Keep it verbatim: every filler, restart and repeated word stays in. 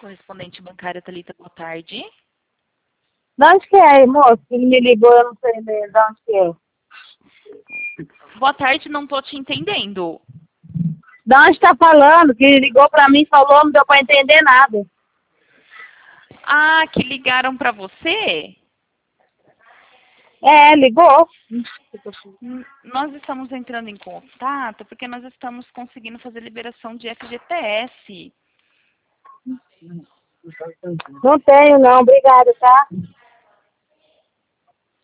Correspondente bancária Thalita, boa tarde. De onde que é, moço? Ele me ligou, eu não sei mesmo de onde que é. Boa tarde, não tô te entendendo. De onde tá falando? Que ligou pra mim, falou, não deu pra entender nada. Ah, que ligaram pra você? É, ligou. N- Nós estamos entrando em contato porque nós estamos conseguindo fazer liberação de F G T S. Não tenho não, obrigada, tá?